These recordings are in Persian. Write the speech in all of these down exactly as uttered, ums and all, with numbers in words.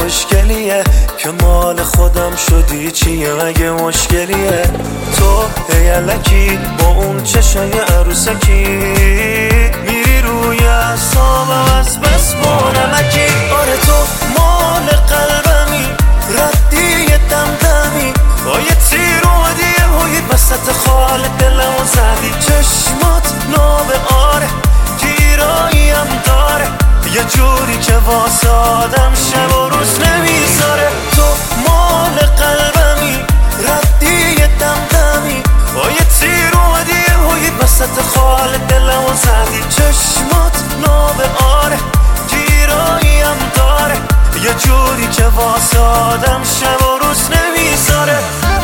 خوشگلیه که مال خودم شدی چیه مگه مشکلیه؟ تو هیلکی با اون چشای عروسکی میری روی اعصابم از بس بانمکی. آره تو مال قلبمی ردی دمدمی با یه تیر اومدی یه وسط خال دلمو زدی. چشمات ناب آره گیراییم داره یه جوری که واسه آدم شب و روز نمیذاره. تو مال قلبمی ردی دمدمی با یه تیر اومدی یه وسط خال دلمو زدی. چشمات ناب آره گیراییم داره یه جوری که واسه آدم شب و روز نمیذاره.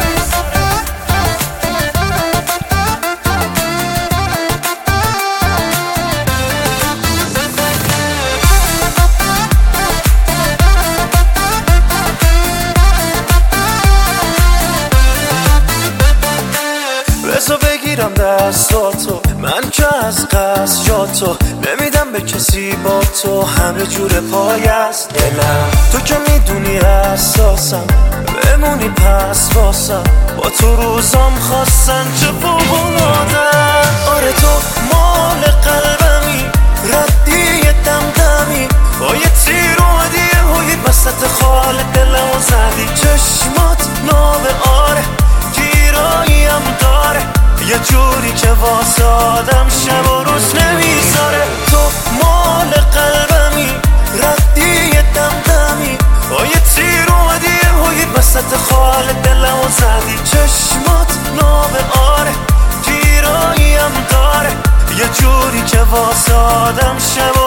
بذار بگیرم دستاتو من که از قصد جاتو نمیدم به کسی با تو همه جور پای است دلم. تو که میدونی احساسم بمونی پس واسم با تو روزام خواستن چه فوق‌العاده‌ام. آره تو مال قلبمی ردی دمدمی با یه تیر اومدی یه وسط خال دلمو زدی. چشمات ناب آره گیراییم داره یه جوری که واسه آدم شب و روز نمیذاره. تو مال قلبمی ردی دمدمی با یه تیر اومدی یه وسط خال دلمو زدی. چشمات ناب آره گیراییم داره یه جوری که واسه آدم شب